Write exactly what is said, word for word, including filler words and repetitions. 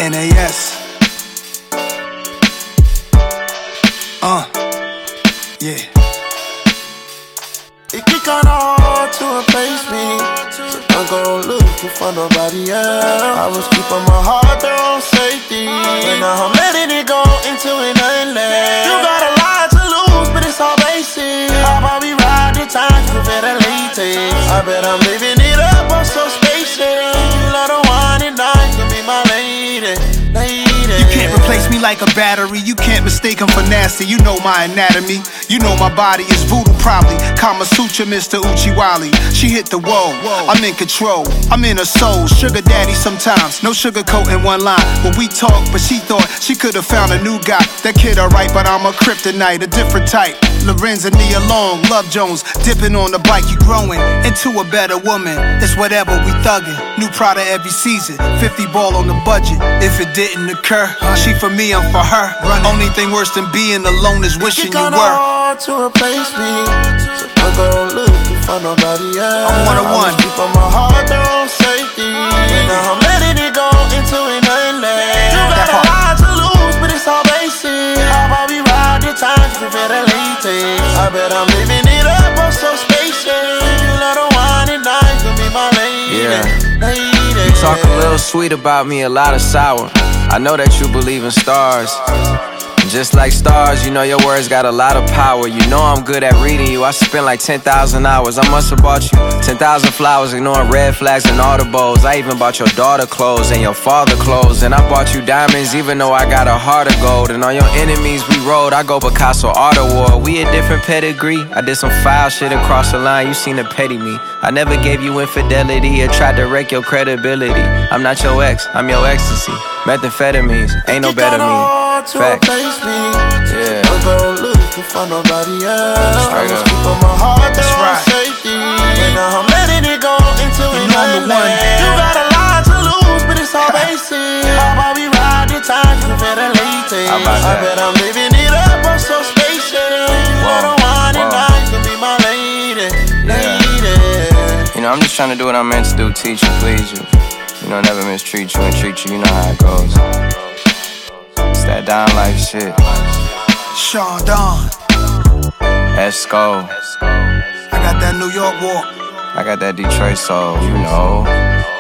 N A S. Uh, yeah. It get kinda hard to replace me, so don't go looking for nobody else. I was keeping my heart there on safety, but now I'm letting it go into an endless. You got a lot to lose, but it's all basic. How about we ride the time to better latex? I bet I'm living it up, I'm so spacious. You love the wine and I can be my lady, lady. You can't replace me like a battery. You can't mistake him for nasty. You know my anatomy. You know my body is voodoo probably. Kama Sutra, Mister Uchiwali. She hit the wall. I'm in control. I'm in her soul. Sugar daddy sometimes. No sugarcoat in one line. When we talk, but she thought she could have found a new guy. That kid alright, but I'm a kryptonite, a different type. Lorenz and Nia Long, Love Jones, dipping on the bike. You growing into a better woman. It's whatever we thuggin'. New Prada every season. fifty ball on the budget. If it didn't occur, she for me, I'm for her. Only thing worse than being alone is wishing you were. Hard to replace me, so don't go looking for nobody else. I'm one on one. I was keeping my heart there on safety, and now I'm letting it go into an endless. You got a lot to lose, but it's all basic. How about we ride the time to better latex? I bet I'm living it up, I'm so spacious. You love the wine and I can be my lady. Yeah. Lady. You talk a little sweet about me, a lot of sour. I know that you believe in stars. Just like stars, you know your words got a lot of power. You know I'm good at reading you. I spent like ten thousand hours. I must have bought you ten thousand flowers, ignoring red flags and audibles. I even bought your daughter clothes and your father clothes. And I bought you diamonds even though I got a heart of gold. And on your enemies we rode, I go Picasso Art Award. We a different pedigree. I did some foul shit across the line, you seen the petty me. I never gave you infidelity or tried to wreck your credibility. I'm not your ex, I'm your ecstasy. Methamphetamines, ain't no better me. Fact. Yeah. Don't go looking for nobody else. Straight I was up. keeping my heart there on right. safety, and now I'm letting it go into You an know I'm the one. endless. You got a lot to lose, but it's all basic. How about we ride the time to better latex? How about I that? bet I'm living it up, I'm so spacious. You love the wine and I can be my lady, lady. You know, I'm just trying to do what I'm meant to do, teach you, please you. You know, never mistreat you and treat you, you know how it goes. It's that down life shit. Sean Don. Esco. I got that New York walk. I got that Detroit soul, you know.